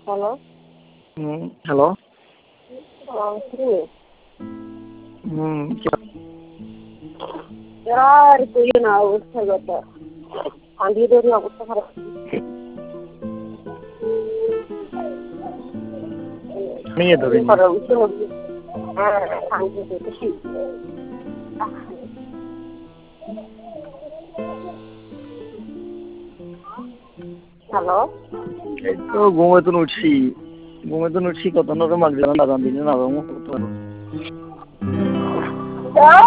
Hello. Hello. কি? কে- আর কই না অবস্থা যত আন্দিদের অবস্থা খারাপ। নিয়ে ধরে নি। হ্যালো। এই তো ঘুমে তো উঠছি কত না মাঝে না দিনে না